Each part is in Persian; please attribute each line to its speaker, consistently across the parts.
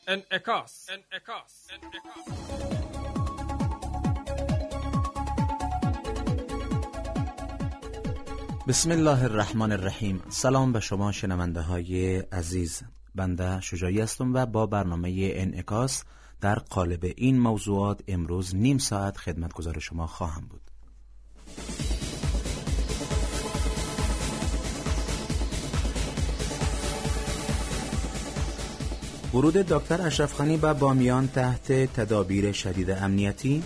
Speaker 1: انعکاس.
Speaker 2: بسم الله الرحمن الرحیم. سلام به شما شنونده های عزیز. بنده شجاعی هستم و با برنامه انعکاس در قالب این موضوعات امروز نیم ساعت خدمتگزار شما خواهم بود. ورود دکتر اشرف غنی به بامیان تحت تدابیر شدید امنیتی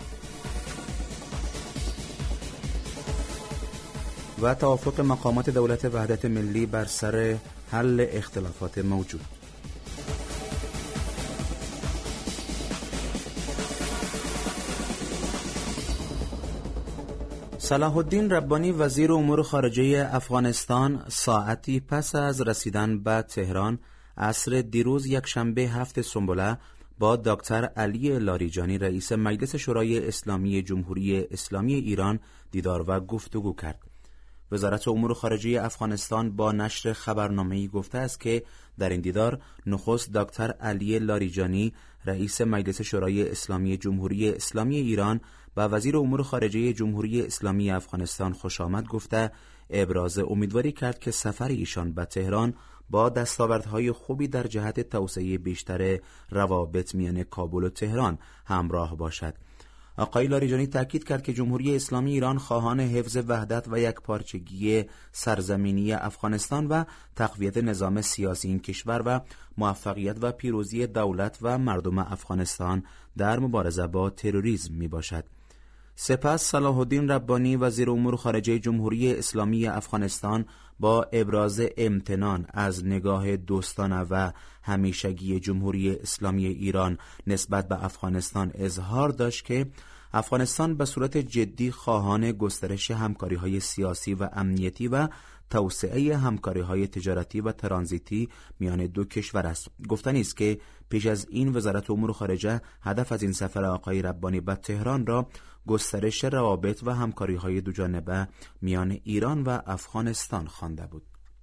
Speaker 2: و توافق مقامات دولت وحدت ملی بر سر حل اختلافات موجود. صلاح الدین ربانی وزیر امور خارجه افغانستان ساعتی پس از رسیدن به تهران عصر دیروز یکشنبه 7 سنبله با دکتر علی لاریجانی رئیس مجلس شورای اسلامی جمهوری اسلامی ایران دیدار و گفتگو کرد. وزارت امور خارجه افغانستان با نشر خبرنامه‌ای گفته است که در این دیدار نخست دکتر علی لاریجانی رئیس مجلس شورای اسلامی جمهوری اسلامی ایران با وزیر امور خارجه جمهوری اسلامی افغانستان خوش آمد گفته ابراز امیدواری کرد که سفر ایشان به تهران با دستاوردهای خوبی در جهت توسعه بیشتر روابط میان کابل و تهران همراه باشد. آقای لاریجانی تاکید کرد که جمهوری اسلامی ایران خواهان حفظ وحدت و یکپارچگی سرزمینی افغانستان و تقویت نظام سیاسی این کشور و موفقیت و پیروزی دولت و مردم افغانستان در مبارزه با تروریسم می باشد. سپس صلاح الدین ربانی وزیر امور خارجه جمهوری اسلامی افغانستان با ابراز امتنان از نگاه دوستانه و همیشگی جمهوری اسلامی ایران نسبت به افغانستان اظهار داشت که افغانستان به صورت جدی خواهان گسترش همکاری‌های سیاسی و امنیتی و توسعه همکاری‌های تجارتی و ترانزیتی میان دو کشور است. گفتنی است که پیش از این وزارت امور خارجه هدف از این سفر آقای ربانی به تهران را گسترش روابط و همکاری‌های دوجانبه میان ایران و افغانستان خوانده بود.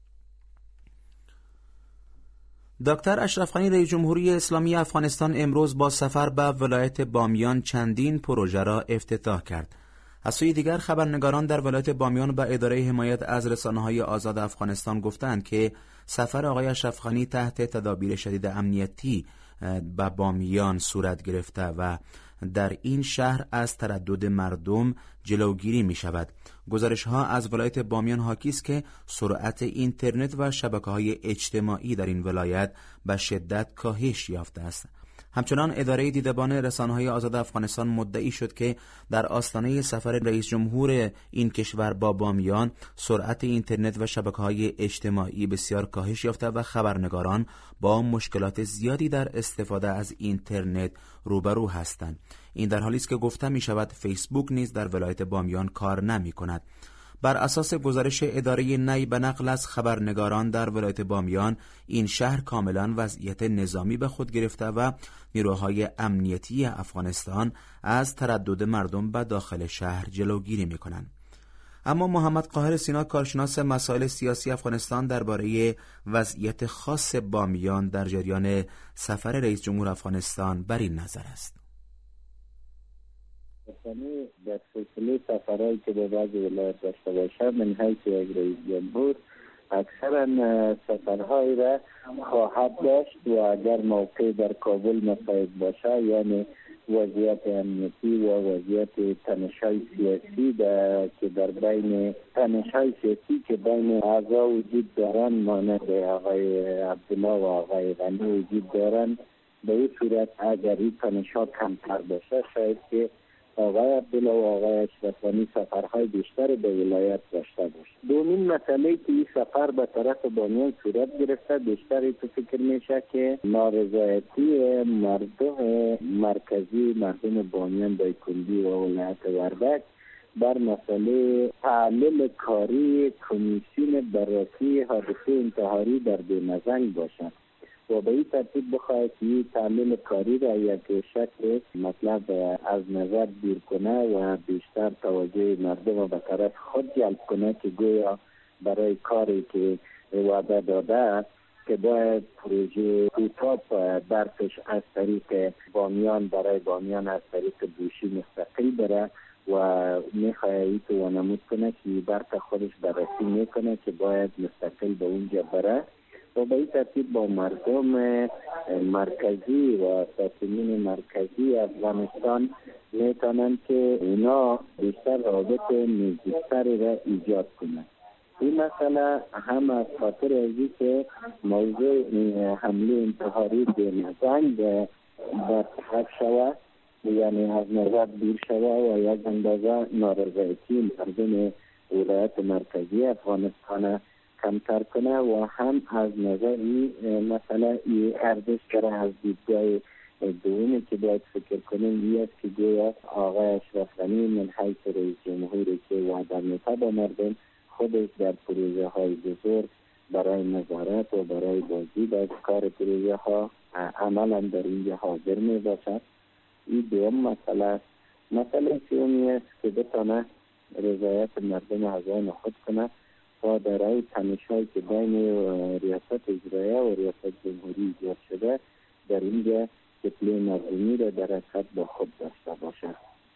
Speaker 2: دکتر اشرف غنی رئیس جمهوری اسلامی افغانستان امروز با سفر به ولایت بامیان چندین پروژه را افتتاح کرد. از سوی دیگر خبرنگاران در ولایت بامیان به اداره حمایت از رسانه‌های آزاد افغانستان گفتند که سفر آقای اشرف غنی تحت تدابیر شدید امنیتی به بامیان صورت گرفته و در این شهر از تردد مردم جلوگیری می شود. گزارش ها از ولایت بامیان حاکی است که سرعت اینترنت و شبکه‌های اجتماعی در این ولایت به شدت کاهش یافته است. همچنان اداره دیدبان رسانه‌های آزاد افغانستان مدعی شد که در آستانه سفر رئیس جمهور این کشور با بامیان سرعت اینترنت و شبکه‌های اجتماعی بسیار کاهش یافته و خبرنگاران با مشکلات زیادی در استفاده از اینترنت روبرو هستند. این در حالی است که گفته می شود فیسبوک نیز در ولایت بامیان کار نمی کند. بر اساس گزارش اداره نی به نقل از خبرنگاران در ولایت بامیان این شهر کاملا وضعیت نظامی به خود گرفته و نیروهای امنیتی افغانستان از تردد مردم به داخل شهر جلوگیری می کنند. اما محمد قاهر سینا کارشناس مسائل سیاسی افغانستان درباره وضعیت خاص بامیان در جریان سفر رئیس جمهور افغانستان بر این نظر است.
Speaker 3: در سلسله سفرهایی که به بعض ولایت داشته باشد من حیث یک رئیس جمهور اکثرا سفرهایی را خواهد داشت و اگر موقع در کابل مساعد باشه یعنی وضعیت امنیتی و وضعیت تنش‌های سیاسی که در بین تنش‌های سیاسی که بین اعضا وجود دارند مانند آقای عبدالله و آقای غنی وجود دارند به این صورت اگر این تنش‌ها کمتر باشه شاید که آقای عبدالله و آقای اشرف غنی سفرهای بیشتر به ولایت داشته باشه. دومین مسئله که این سفر به طرف بامیان صورت گرفته بیشتر تو فکر میشه که نارضایتی مردم مرکزی مردم بامیان دایکندی و ولایت وردک بر مسئله تعلل کاری کمیسیون بررسی حادثه انتحاری در بیمزنگ باشند و به این ترتیب بخواهد که تعلل کاری را یک شکل مطلب از نظر دور کنه و بیشتر توجه مردم را به طرف خود جلب کنه که گویا برای کاری که وعده داده که باید پروژه کوتاه برقش از طریق بامیان برای بامیان از طریق دوشی مستقل بره و میخواهی تو وانمود کنه که برق خودش بررسی میکنه که باید مستقل به اونجا بره و به این ترتیب با مردم مرکزی و ساکنین مرکزی افغانستان میتونن که اونا بیشتر رابط نزدیکتری را ایجاد کنن. این مسئله هم از خاطر ازی که موضوع حمله انتحاری بینظنگ برطرف شود، یعنی از نظر دور شود و یک اندازه نارضایتی مردم ولایت مرکزی افغانستان کمتر کنه و هم از نظر مثلا این ارزش کرده از دیدگاه دومی که باید فکر کنیم این است که گویا آقای اشرف غنی من حیث رئیس جمهوری که وعده میده با مردم خودش در پروژه های بزرگ برای نظارت و برای بازدید از کار پروژه ها عملا در اینجا حاضر می باشد. این دوم مسئله است. مسئله سومی است که بتانه رضایت مردم از آن خود کنه و در این تنش‌هایی که بین ریاست اجرایه و ریاست جمهوری ایجاد شده در اینجا کتله مردمی را در حقیقت با خود داشته باشد.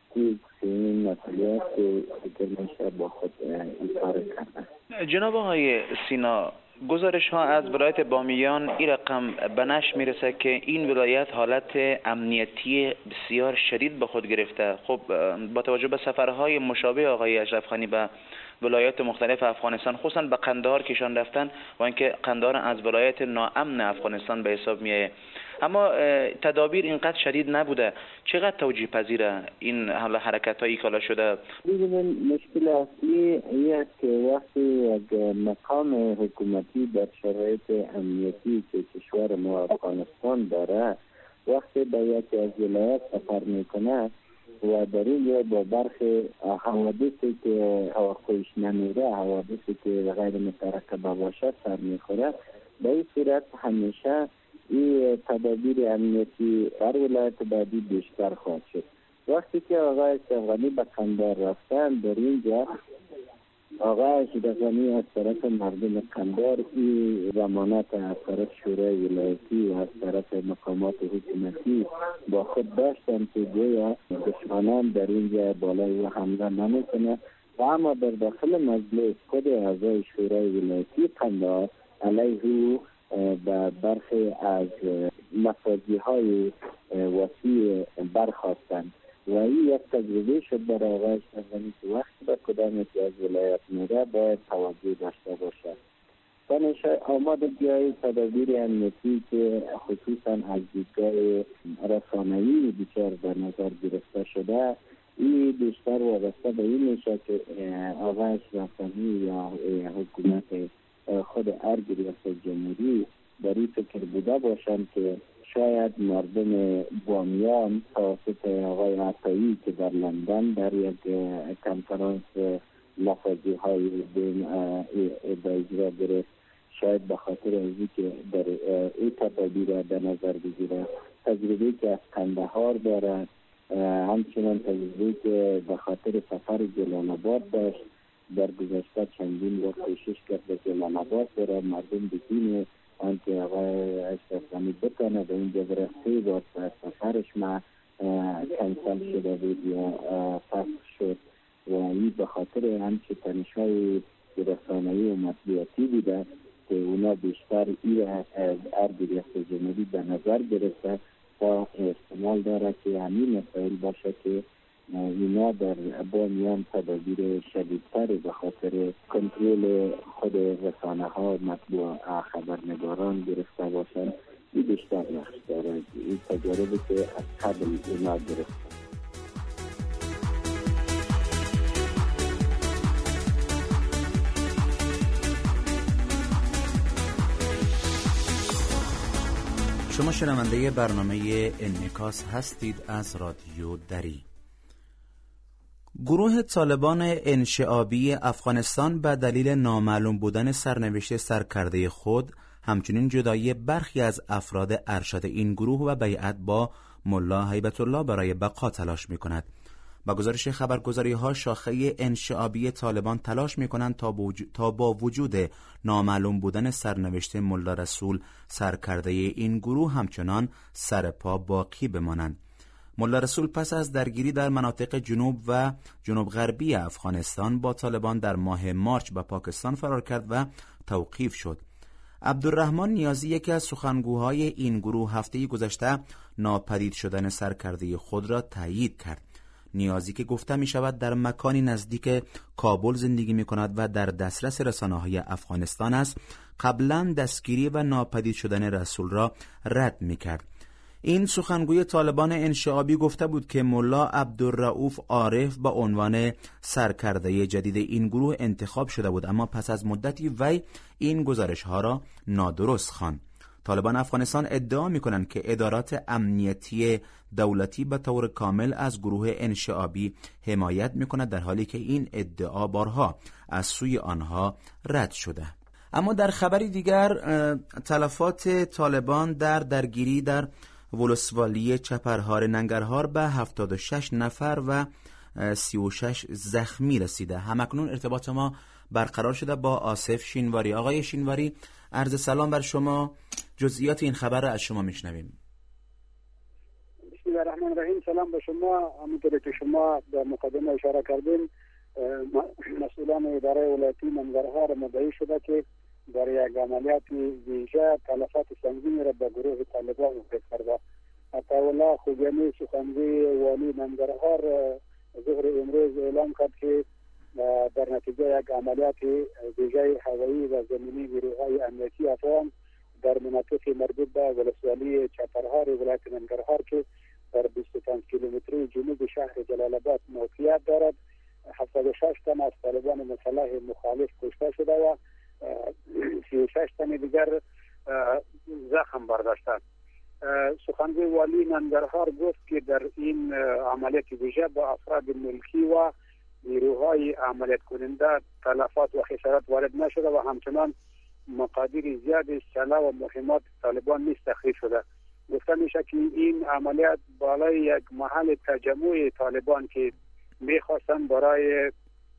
Speaker 3: این مسئله که فکر میشه با خود اظهار کرده.
Speaker 1: جناب آقای سینا، گزارش ها از ولایت بامیان این رقم به نشر میرسه که این ولایت حالت امنیتی بسیار شدید به خود گرفته. خب با توجه به سفرهای مشابه آقای اشرف غنی به ولایات مختلف افغانستان، خصوصا به قندهار کشان رفتن و اینکه قندهار از ولایت ناامن افغانستان به حساب میایه، اما تدابیر اینقدر شدید نبوده. چقدر توجیه پذیره این حرکت هایی کالا شده؟
Speaker 3: ببینید مشکل اصلی این است که وقتی یک مقام حکومتی در شرایط امنیتی که کشور ما افغانستان داره وقتی به یکی از ولایات سفر میکنه و در اینجا با برخی حوادثی که توقعش نمیره، حوادثی که غیر مترقبه باشه سر میخوره، به این صورت همیشه این تدابیر امنیتی در ولایت بعدی بیشتر خواهد شد. وقتی که آقای اشرف غنی به قندهار رفتن در اینجا آقای اشرف غنی از طرف مردم قندهار این ضمانت از طرف شورای ولایتی و از طرف مقامات حکومتی با خود داشتن که گویا دشمنان در اینجا بالای و حمله نمیکنه و اما در داخل مجلس خود اعضای شورای ولایتی قندهار علیه به برخی از مفاضی های وسیع برخواستند و این یک تجربه شد برای آقای اشرف غنی که وقتی به کدام یکی از ولایت میره باید توجه داشته باشد. تنش آماده بیایی تدابیر امنیتی که خصوصا از دیدگاه رسانه‌ای بیشتر در نظر گرفته شده، این بیشتر وابسته به این میشه که آقای اشرف غنی یا حکومت خود ارگ ریاست جمهوری در این فکر بوده باشند که شاید مردم بامیان توسط آقای عطایی که در لندن در یک کنفرانس لفظی های بین به اجرا گرفت، شاید به خاطر ازی که در این تدابیر در نظر بگیره، تجربه که از قندهار داره، همچنان تجربه که به خاطر سفر جلال آباد داشت، در گذشته چندین بار کوشش کرده که جلال آباد بره، مردم بدین آنکه آقای اشرف غنی بتانه به اینجا برسه با سفرش ما کنسل شده بود یا فسخ شد و این به خاطر همچه تنش‌های رسانه‌ای و مطبوعاتی بوده که اونا بیشتر این از ارگ ریاست جمهوری به نظر گرفته تا احتمال داره که همین مسائل باشه که اینا در بامیان تدابیر شدیدتری به خاطر کنترل خود رسانه ها مطبوع خبرنگاران گرفته باشند. این بیشتر نقش داره. این تجربه که از قبل اینا گرفته.
Speaker 2: شما شنونده برنامه انعکاس هستید از رادیو دری. گروه طالبان انشعابی افغانستان به دلیل نامعلوم بودن سرنوشت سرکرده خود، همچنین جدایی برخی از افراد ارشد این گروه و بیعت با ملا هیبت الله برای بقا تلاش می کند. با گزارش خبرگزاری‌ها شاخه انشعابی طالبان تلاش می‌کنند تا با وجود نامعلوم بودن سرنوشت ملا رسول سرکرده این گروه همچنان سر پا باقی بمانند. ملا رسول پس از درگیری در مناطق جنوب و جنوب غربی افغانستان با طالبان در ماه مارچ به پاکستان فرار کرد و توقیف شد. عبدالرحمن نیازی، یکی از سخنگوهای این گروه، هفته گذشته ناپدید شدن سرکرده خود را تایید کرد. نیازی که گفته می شود در مکانی نزدیک کابل زندگی می کند و در دسترس رسانه‌های افغانستان است، قبلا دستگیری و ناپدید شدن رسول را رد می کرد. این سخنگوی طالبان انشعابی گفته بود که ملا عبدالرؤوف عارف با عنوان سرکرده جدید این گروه انتخاب شده بود، اما پس از مدتی وی این گزارش ها را نادرست خواند. طالبان افغانستان ادعا می‌کنند که ادارات امنیتی دولتی به طور کامل از گروه انشعابی حمایت می‌کند، در حالی که این ادعا بارها از سوی آنها رد شده. اما در خبری دیگر، تلفات طالبان در درگیری در ولسوالی چپرهار ننگرهار به 76 نفر و 36 زخمی رسیده. همکنون ارتباط ما برقرار شده با آصف شینواری. آقای شینواری، عرض سلام بر شما. جزئیات این خبر را از شما میشنویم.
Speaker 4: بسم الله الرحمن الرحیم. سلام به شما. همونطوری که شما در مقدمه اشاره کردین، مسئولان اداره ولایتی ننگرهار مدعی شده که در یک عملیات ویژه تلفات سنگینی را به گروه طالبان وارد کرده. عطاالله خوجانی، سخنگوی والی ننگرهار، ظهر امروز اعلام کرد که در نتیجه یک عملیات ویژه هوایی و زمینی گروه‌های امنیتی افغان در مناطق مربوط به ولسوالی چپرهار ولایت ننگرهار که در 25 کیلومتری جنوب شهر جلال آباد موقعیت دارد، 76 تن از طالبان مسلح مخالف کشته شده و 36 تن دیگر زخم برداشتند. سخنگوی والی ننگرهار گفت که در این عملیات ویژه با افراد ملکی و نیروهای عملیات کننده تلفات و خسارات وارد نشده و همچنان مقادیر زیادی سلاح و مهمات طالبان نیز تخریب شده. گفته میشه که این عملیات بالای یک محل تجمع طالبان که میخواستن برای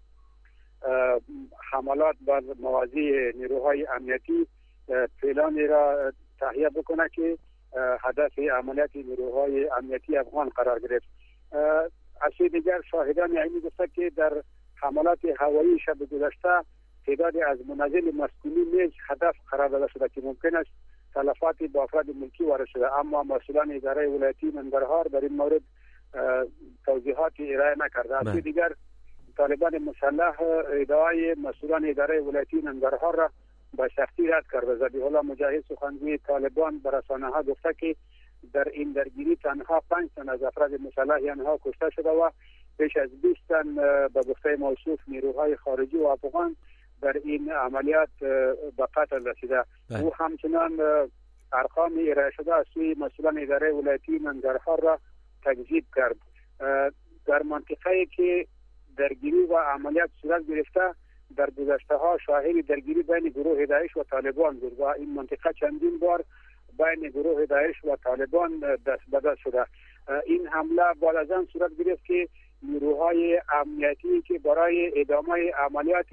Speaker 4: حملات بر مواضع نیروهای امنیتی پلانی را تهیه بکنه که هدف عملیات نیروهای امنیتی افغان قرار گرفت. از سوی دیگر شاهدان عینی گفته که در حملات هوایی شب گذشته تعدادی از منازل مسکونی نیز هدف قرار داده شده که ممکن است تلفاتی با افراد ملکی وارد شده، اما مسئولان اداره ولایتی ننگرهار در این مورد توضیحاتی ارائه نکرده. از سوی دیگر طالبان مسلح ادعای مسئولان اداره ولایتی ننگرهار را با سختی رد کرده. ذبیح الله مجاهد، سخنگوی طالبان، به رسانه‌ها گفته که در این درگیری تنها 5 تن از افراد مسلح آنها کشته شده و بیش از 20 تن به گفته موصوف نیروهای خارجی و افغان در این عملیات به قتل رسیده. او همچنان ارقام ارائه شده از سوی مسئولان اداره ولایتی ننگرهار را تکذیب کرد. در منطقه‌ای که درگیری و عملیات صورت گرفته در گذشته ها شاهد درگیری بین گروه داعش و طالبان بود و این منطقه چندین بار بین گروه داعش و طالبان دست به دست شده. این حمله بعد از آن صورت گرفت که نیروهای امنیتی که برای ادامه عملیات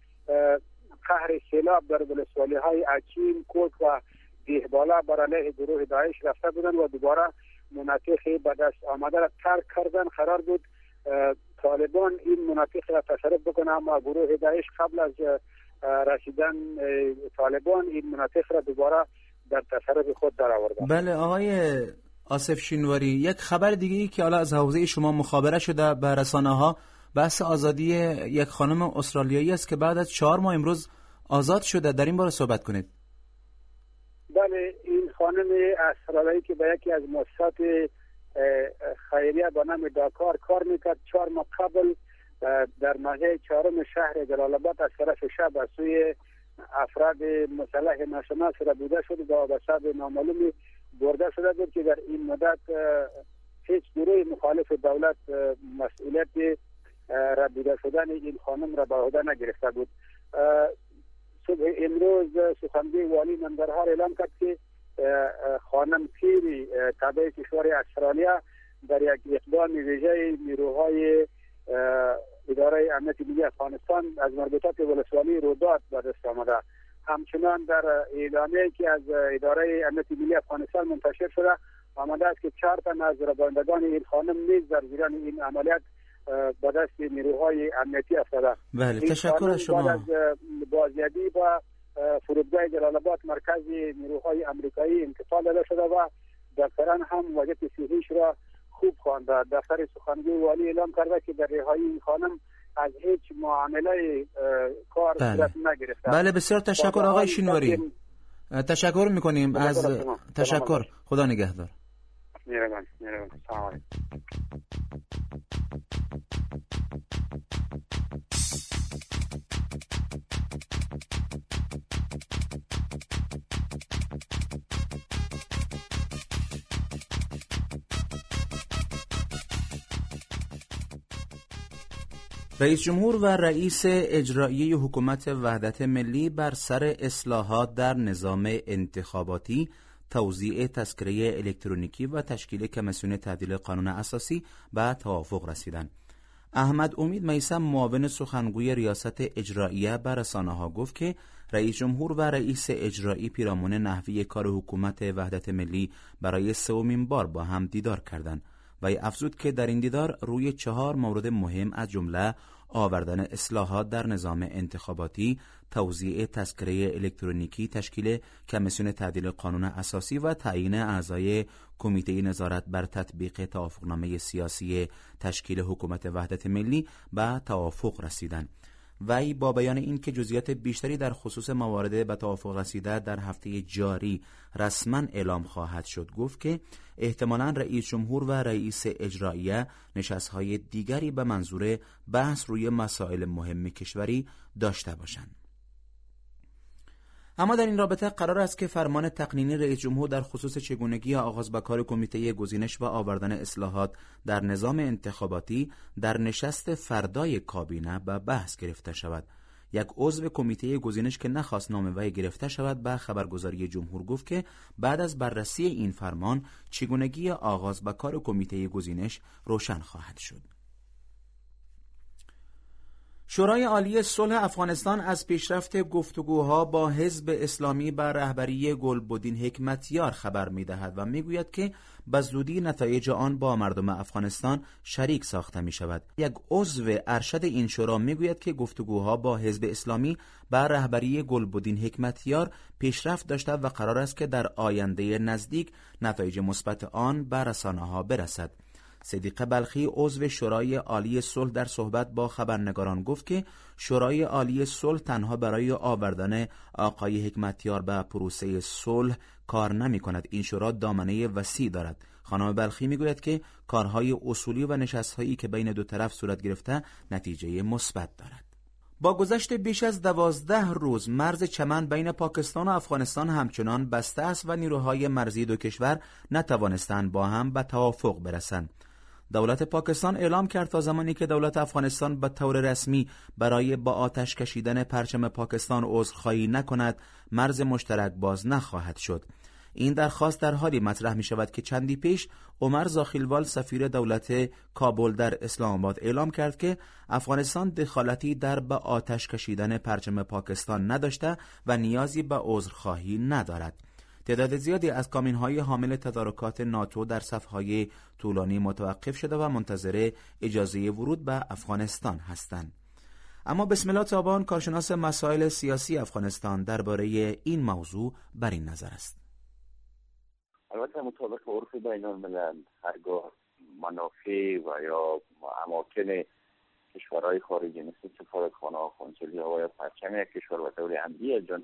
Speaker 4: قهر سیلاب در ولسوالی های اچین، کوک و دیهبالا بر علیه گروه داعش رفته بودند و دوباره مناطق به دست آمده را ترک کردن. قرار بود طالبان این مناطق را تصرف بکنه، اما گروه داعش قبل از رسیدن طالبان این مناطق را دوباره در تصرف خود درآورد.
Speaker 2: بله آقای آصف شینواری، یک خبر دیگه‌ای که حالا از حوزه شما مخابره شده به رسانه‌ها بحث آزادی یک خانم استرالیایی است که بعد از 4 ماه امروز آزاد شده. در این باره صحبت کنید.
Speaker 4: بله، این خانم استرالیایی که به یکی از مؤسسات خیریه به نام داکار کار میکرد، 4 ماه قبل در ناحیه 4 شهر جلال آباد از طرف شب از سوی افراد مسلح ناشناس ربوده شد و به سبب نامعلومی برده شده بود که در این مدت هیچ گروه مخالف دولت مسئولیت ربوده شدن این خانم را به عهده نگرفته بود. صبح امروز سخنگوی والی ننگرهار اعلام کرد که خانم پیری تابع کشور استرالیا در یک اقدام ویژه نیروهای اداره امنیت ملی افغانستان از مربوطات ولسوالی رودات به دست آمده. همچنان در اعلامیه‌ای که از اداره امنیت ملی افغانستان منتشر شده آمده است که 4 تن از ربایندگان این خانم نیز در جریان این عملیات به دست نیروهای امنیتی افتاده.
Speaker 2: بله، تشکر از شما.
Speaker 4: بعد از بازیابی با فرودگاه جلال آباد مرکز نیروهای آمریکایی انتقال داده شده و دفتران هم وضعیت صحیش را خوب خوانده. دفتر سخنگوی والی اعلام کرده که در رهایی این خانم از هیچ معامله کار صورت نگرفته.
Speaker 2: بله، بسیار تشکر آقای شینواری. تشکر میکنیم از تشکر. خدا نگهدار.
Speaker 4: مهربان. سلام علیکم.
Speaker 2: رئیس جمهور و رئیس اجرایی حکومت وحدت ملی بر سر اصلاحات در نظام انتخاباتی، توزیع تذکره الکترونیکی و تشکیل کمیسیون تعدیل قانون اساسی به توافق رسیدند. احمد امید میثم، معاون سخنگوی ریاست اجراییه، بر رسانه‌ها گفت که رئیس جمهور و رئیس اجرایی پیرامون نحوه کار حکومت وحدت ملی برای 3مین بار با هم دیدار کردند و افزود که در این دیدار روی 4 مورد مهم از جمله آوردن اصلاحات در نظام انتخاباتی، توزیع تذکره الکترونیکی، تشکیل کمیسیون تعدیل قانون اساسی و تعیین اعضای کمیته نظارت بر تطبیق توافقنامه سیاسی تشکیل حکومت وحدت ملی به توافق رسیدند. وی با بیان این که جزئیات بیشتری در خصوص موارد به توافق رسیده در هفته جاری رسما اعلام خواهد شد، گفت که احتمالاً رئیس جمهور و رئیس اجراییه نشست‌های دیگری به منظور بحث روی مسائل مهم کشوری داشته باشند. اما در این رابطه قرار است که فرمان تقنینی رئیس جمهور در خصوص چگونگی آغاز به کار کمیته گزینش و آوردن اصلاحات در نظام انتخاباتی در نشست فردای کابینه به بحث گرفته شود. یک عضو کمیته گزینش که نخواست نام وی گرفته شود به خبرگزاری جمهور گفت که بعد از بررسی این فرمان چگونگی آغاز به کار کمیته گزینش روشن خواهد شد. شورای عالی صلح افغانستان از پیشرفت گفتگوها با حزب اسلامی بر رهبری گلبدین حکمتیار خبر می‌دهد و می‌گوید که به زودی نتایج آن با مردم افغانستان شریک ساخته می‌شود. یک عضو ارشد این شورا می‌گوید که گفتگوها با حزب اسلامی بر رهبری گلبدین حکمتیار پیشرفت داشته و قرار است که در آینده نزدیک نتایج مثبت آن به رسانه‌ها برسد. صدیق بلخی، عضو شورای عالی صلح، در صحبت با خبرنگاران گفت که شورای عالی صلح تنها برای آوردن آقای حکمتیار به پروسه صلح کار نمی کند. این شورا دامنه وسیع دارد. خانم بلخی می گوید که کارهای اصولی و نشست‌هایی که بین دو طرف صورت گرفته نتیجه مثبت دارد. با گذشت بیش از 12 روز مرز چمن بین پاکستان و افغانستان همچنان بسته است و نیروهای مرزی دو کشور نتوانستند با هم به توافق برسند. دولت پاکستان اعلام کرد تا زمانی که دولت افغانستان به طور رسمی برای با آتش کشیدن پرچم پاکستان عذرخواهی نکند، مرز مشترک باز نخواهد شد. این درخواست در حالی مطرح می شود که چندی پیش عمر زاخیلوال، سفیر دولت کابل در اسلام آباد، اعلام کرد که افغانستان دخالتی در به آتش کشیدن پرچم پاکستان نداشته و نیازی به عذرخواهی ندارد. تعداد زیادی از کامیون‌های حامل تدارکات ناتو در صف‌های طولانی متوقف شده و منتظر اجازه ورود به افغانستان هستند. اما بسم الله تابان، کارشناس مسائل سیاسی افغانستان، درباره این موضوع بر این نظر است.
Speaker 5: البته مطابق عرف بین الملل هرگاه منافع و یا اماکن کشورهای خارجی مثل سفارتخانه‌ها، قنصلیه‌ها یا پرچم یک کشور و دولت امنیتی جانب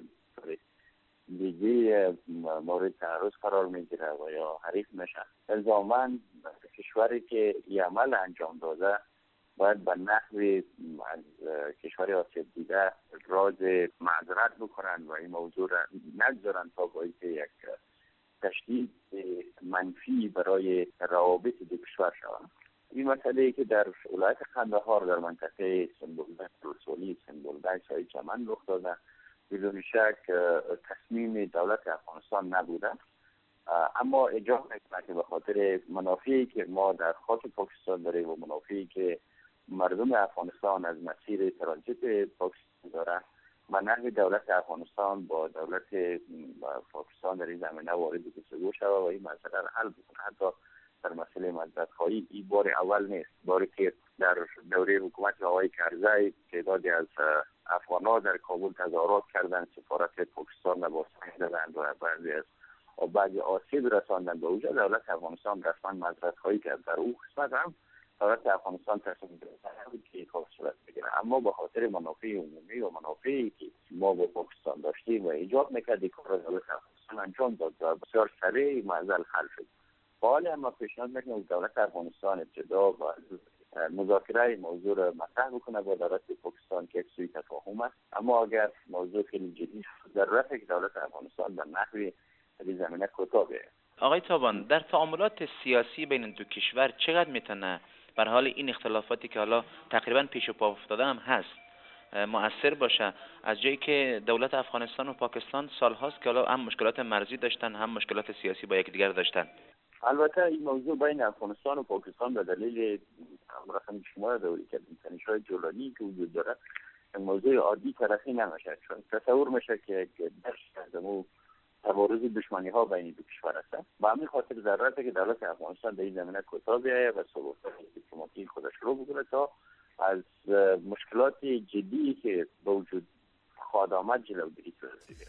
Speaker 5: دیگه مورد تعرض قرار میگیره و یا حریف میشه، الزاماً کشوری که این عمل انجام داده باید به نحوی از کشوری آسیا دیگه راز معذرت بکنن و این موضوع را نگذارن تا باعث یک تشدید منفی برای روابط دو کشور شود. این مسئله ای که در ولایت قندهار در منطقه سنبلبک رسولی سنبلبک سای چمن رخ داده بدون شک تصمیم دولت افغانستان نبوده اما اجازه میکنه که به خاطر منافعی که ما در خاک پاکستان داریم و منافعی که مردم افغانستان از مسیر ترانزیت پاکستان داره، من نحوی دولت افغانستان با دولت پاکستان در این زمینه وارد گفتگو شود و این مسئله را حل بکنه. حتی در مسئله مزدخواهی این بار اول نیست. باری که در دوره حکومت آقای کرزی تعدادی از افغان‌ها در کابل تظاهرات کردند، سفارت پاکستان را بازسازی دادند و بعضی آسیب رساندند به اونجا. دولت افغانستان رسما مزدخواهی کرد. در اون قسمت هم دولت افغانستان تصمیم گرفت که کار صورت بگیره، اما به خاطر منافع عمومی و منافعی که ما با پاکستان داشتیم و ایجاد میکرد این کار دولت افغانستان انجام داد و بسیار سریع معضل حل شد. حالا اما پیشنهاد میکنم دولت افغانستان ابتدا با مذاکره موضوع را مطرح بکنه با دولت پاکستان که سوی تفاهم است، اما اگر موضوع خیلی جدی ضرورت که دولت افغانستان به نحوی در زمینه کوتاه بیاید.
Speaker 1: آقای تابان، در تعاملات سیاسی بین دو کشور چقدر میتونه بر حال این اختلافاتی که حالا تقریبا پیش و پا افتاده هم هست مؤثر باشه، از جایی که دولت افغانستان و پاکستان سالهاست که حالا هم مشکلات مرزی داشتن هم مشکلات سیاسی با یکدیگر داشتن؟
Speaker 5: البته این موضوع بین افغانستان و پاکستان به دلیل رقم شمار دوری که تنش‌های جولانی که وجود داره موضوع عادی طرفی نمیشه، چون تصور میشه که در تبارز دشمنی ها بین دو کشور است. با همین خاطر ضرورته که دولت افغانستان در این زمینه کوتاه بیاید و صحبت‌های دیپلماتیک خودش رو بکنه تا از مشکلات جدی که به وجود خواهد آمد جلوگیری کنه.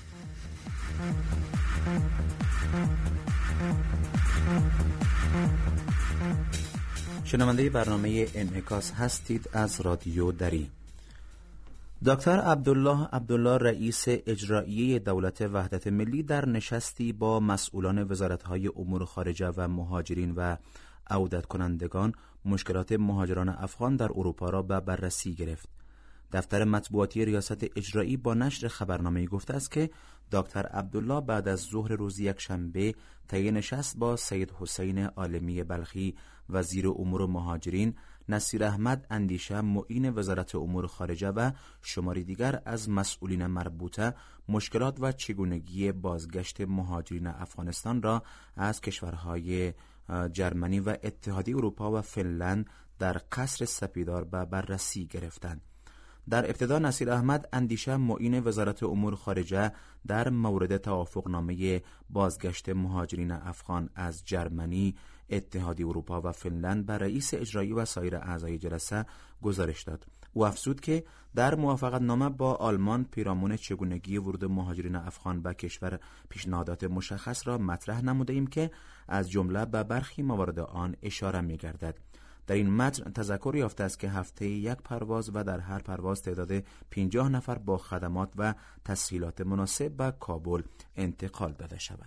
Speaker 2: شنونده برنامه انعکاس هستید از رادیو دری. دکتر عبدالله رئیس اجرایی دولت وحدت ملی در نشستی با مسئولان وزارت‌های امور خارجه و مهاجرین و عودت کنندگان مشکلات مهاجران افغان در اروپا را به بررسی گرفت. دفتر مطبوعاتی ریاست اجرایی با نشر خبرنامه‌ای گفته است که دکتر عبدالله بعد از ظهر روز یکشنبه طی نشست با سید حسین عالمی بلخی وزیر امور مهاجرین، نصیر احمد اندیشه معین وزارت امور خارجه و شماری دیگر از مسئولین مربوطه مشکلات و چگونگی بازگشت مهاجرین افغانستان را از کشورهای جرمنی و اتحادیه اروپا و فنلند در قصر سپیدار به بررسی گرفتند. در ابتدا نصیر احمد اندیشه معین وزارت امور خارجه در مورد توافقنامه بازگشت مهاجرین افغان از جرمنی، اتحادیه اروپا و فنلند بر رئیس اجرایی و سایر اعضای جلسه گزارش داد. او افزود که در موافقتنامه با آلمان پیرامون چگونگی ورود مهاجرین افغان به کشور پیشنهادات مشخص را مطرح نموده ایم که از جمله به برخی موارد آن اشاره می‌گردد. در این متن تذکر یافته است که هفته یک پرواز و در هر پرواز تعداد 50 نفر با خدمات و تسهیلات مناسب به کابل انتقال داده شود.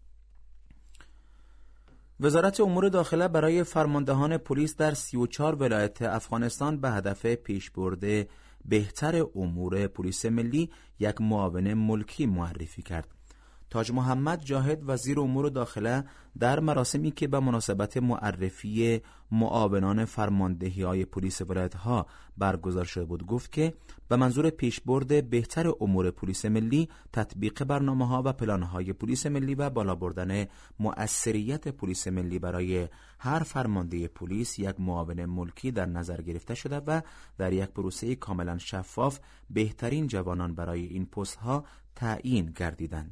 Speaker 2: وزارت امور داخله برای فرماندهان پلیس در 34 ولایت افغانستان به هدف پیشبرد بهتر امور پلیس ملی یک معاون ملکی معرفی کرد. تاج محمد جاهد وزیر امور داخله در مراسمی که به مناسبت معرفی معاونان فرماندهی‌های پلیس ولایت‌ها برگزار شده بود گفت که به منظور پیشبرد بهتر امور پلیس ملی، تطبیق برنامه‌ها و پلان‌های پلیس ملی و بالا بردن مؤثریت پلیس ملی برای هر فرمانده پلیس یک معاون ملکی در نظر گرفته شده و در یک پروسه کاملا شفاف بهترین جوانان برای این پست‌ها تعیین گردیدند.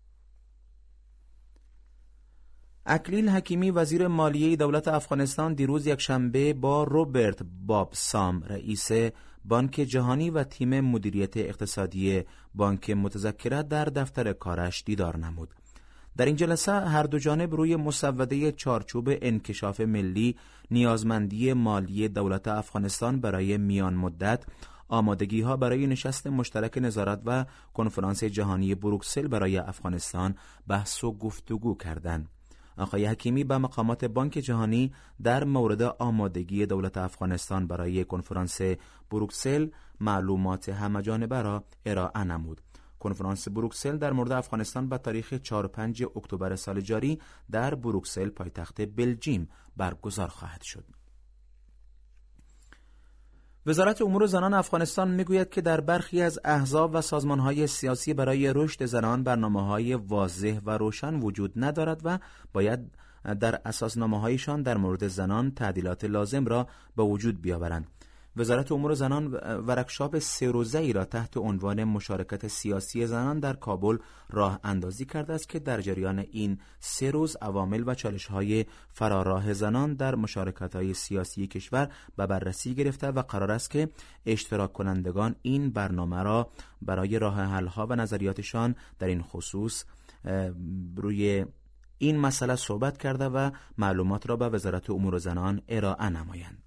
Speaker 2: اکلیل حکیمی وزیر مالیه دولت افغانستان دیروز یکشنبه با روبرت بابسام رئیس بانک جهانی و تیم مدیریت اقتصادی بانک متذکره در دفتر کارش دیدار نمود. در این جلسه هر دو جانب روی مسوده چارچوب انکشاف ملی، نیازمندی مالی دولت افغانستان برای میان مدت، آمادگی‌ها برای نشست مشترک نظارت و کنفرانس جهانی بروکسل برای افغانستان بحث و گفتگو کردند. آقای حکیمی به مقامات بانک جهانی در مورد آمادگی دولت افغانستان برای کنفرانس بروکسل معلومات همه‌جانبه را ارائه نمود. کنفرانس بروکسل در مورد افغانستان به تاریخ 4-5 اکتبر سال جاری در بروکسل پایتخت بلژیم برگزار خواهد شد. وزارت امور زنان افغانستان میگوید که در برخی از احزاب و سازمانهای سیاسی برای رشد زنان برنامه‌های واضح و روشن وجود ندارد و باید در اساسنامه‌هایشان در مورد زنان تعدیلات لازم را به وجود بیاورند. وزارت امور زنان ورکشاپ 3 روزه‌ای را تحت عنوان مشارکت سیاسی زنان در کابل راه اندازی کرده است که در جریان این 3 روز عوامل و چالش‌های فراراه زنان در مشارکت‌های سیاسی کشور به بررسی گرفته و قرار است که اشتراک کنندگان این برنامه را برای راه حل‌ها و نظریاتشان در این خصوص روی این مسئله صحبت کرده و معلومات را به وزارت امور زنان ارائه نمایند.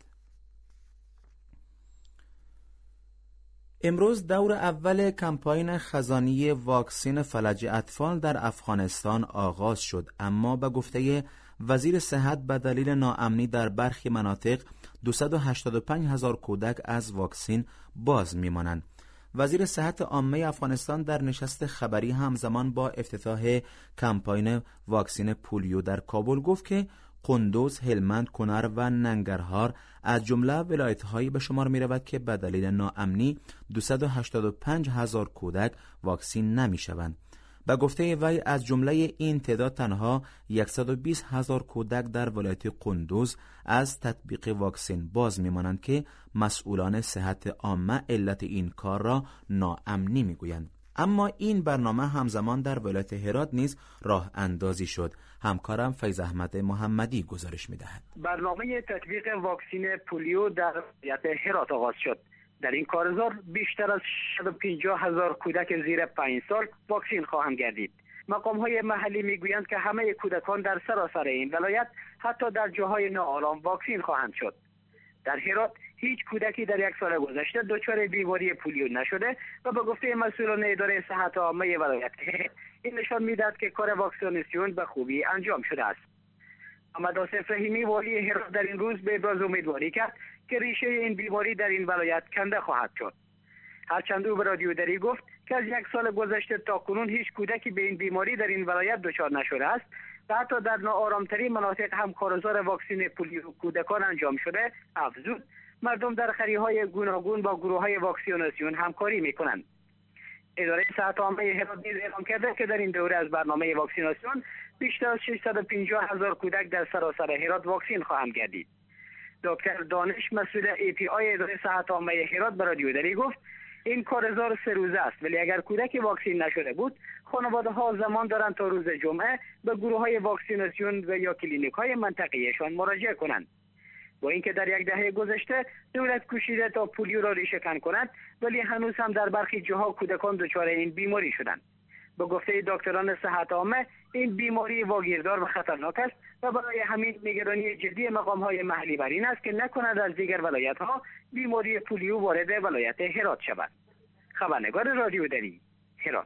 Speaker 2: امروز دور اول کمپاین خزانی واکسن فلج اطفال در افغانستان آغاز شد، اما به گفته وزیر صحت به دلیل ناامنی در برخی مناطق 285,000 کودک از واکسن باز میمانند. وزیر صحت عامه افغانستان در نشست خبری همزمان با افتتاح کمپاین واکسن پولیو در کابل گفت که قندوز، هلمند، کنر و ننگرهار از جمله ولایت‌هایی به شمار می‌رود که به دلیل ناامنی 285,000 کودک واکسین نمی‌شوند. به گفته وی از جمله این تعداد تنها 120,000 کودک در ولایت قندوز از تطبیق واکسن باز می‌مانند که مسئولان صحت عامه علت این کار را ناامنی می‌گویند. اما این برنامه همزمان در ولایت هرات نیز راه اندازی شد. همکارم فیض احمد محمدی گزارش می‌دهد.
Speaker 6: برنامه تطبیق واکسن پولیو در ولایت هرات آغاز شد. در این کارزار بیشتر از 150,000 کودک زیر 5 سال واکسین خواهند گردید. مقام‌های محلی میگویند که همه کودکان در سراسر این ولایت حتی در جاهای ناآرام واکسین خواهند شد. در هرات هیچ کودکی در 1 سال گذشته دچار بیماری پولیو نشده و به گفته مسئولان اداره صحت عامه ولایت این نشان می‌دهد که کار واکسیناسیون به خوبی انجام شده است. محمد آصف رحیمی والی هرات در این روز به ابراز امیدواری کرد که ریشه این بیماری در این ولایت کنده خواهد شد. هرچند او به رادیو دری گفت که از 1 سال گذشته تا کنون هیچ کودکی به این بیماری در این ولایت دچار نشده است و حتی در ناآرام‌ترین مناطق هم کارزار واکسن پولیو کودکان انجام شده، افزود مردم در خریهای گوناگون با گروه‌های واکسیناسیون همکاری می‌کنند. اداره صحت عامه هرات نیز اعلام کرده که در این دوره از برنامه واکسیناسیون بیشتر از 650,000 کودک در سراسر هرات واکسین خواهند گردید. دکتر دانش مسئول API اداره صحت عامه هرات به رادیو دری گفت این کارزار 3 روزه است، ولی اگر کودکی واکسین نشده بود خانواده‌ها زمان دارند تا روز جمعه به گروه‌های واکسیناسیون و یا کلینیک‌های منطقه‌ایشان مراجعه کنند. با اینکه در 1 دهه گذشته دولت کوشیده تا پولیو را ریشه‌کن کند، ولی هنوز هم در برخی جاها کودکان دچار این بیماری شدند. به گفته دکتران صحت عامه این بیماری واگیردار و خطرناک است و برای همین نگرانی جدی مقام‌های محلی بر این است که نکند از دیگر ولایت‌ها بیماری پولیو وارد ولایت هرات شود. خبرنگار رادیو دری، هرات.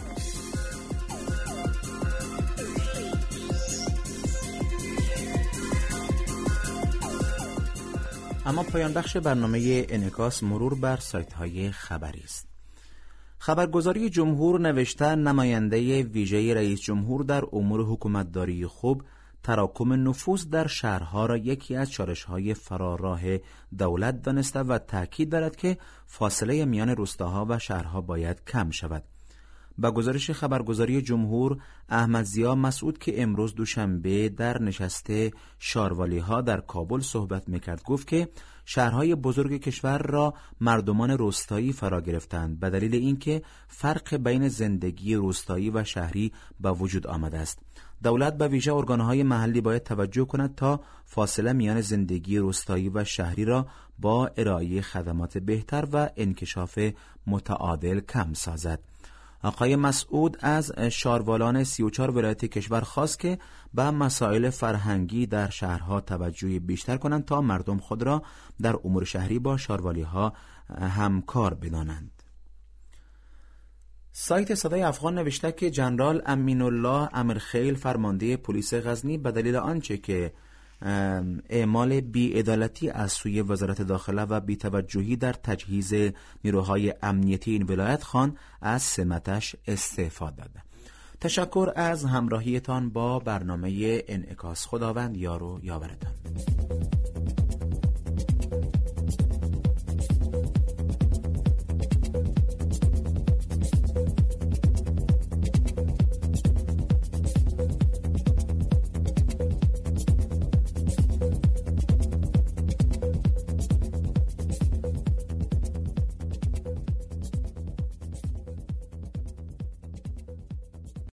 Speaker 2: اما پایان بخش برنامه انعکاس مرور بر سایت‌های خبری است. خبرگزاری جمهور نوشته نماینده ویژه رئیس جمهور در امور حکومتداری خوب تراکم نفوذ در شهرها را یکی از چالش‌های فراراه دولت دانسته و تاکید دارد که فاصله میان روستاها و شهرها باید کم شود. با گزارش خبرگزاری جمهور، احمد ضیا مسعود که امروز دوشنبه در نشست شاروالی‌ها در کابل صحبت می‌کرد گفت که شهرهای بزرگ کشور را مردمان روستایی فرا گرفتند به دلیل اینکه فرق بین زندگی روستایی و شهری به وجود آمده است. دولت به ویژه ارگان‌های محلی باید توجه کند تا فاصله میان زندگی روستایی و شهری را با ارائه خدمات بهتر و انکشاف متعادل کم سازد. آقای مسعود از شاروالان 34 ولایت کشور خواست که به مسائل فرهنگی در شهرها توجه بیشتر کنند تا مردم خود را در امور شهری با شاروالی‌ها همکار بدانند. سایت صدای افغان نوشته که جنرال امین الله امیرخیل فرمانده پلیس غزنی به دلیل آنچه که اعمال بی‌عدالتی از سوی وزارت داخله و بی‌توجهی در تجهیز نیروهای امنیتی این ولایت خواند از سمتش استعفا داد. تشکر از همراهیتان با برنامه انعکاس. خداوند یار و یاورتان.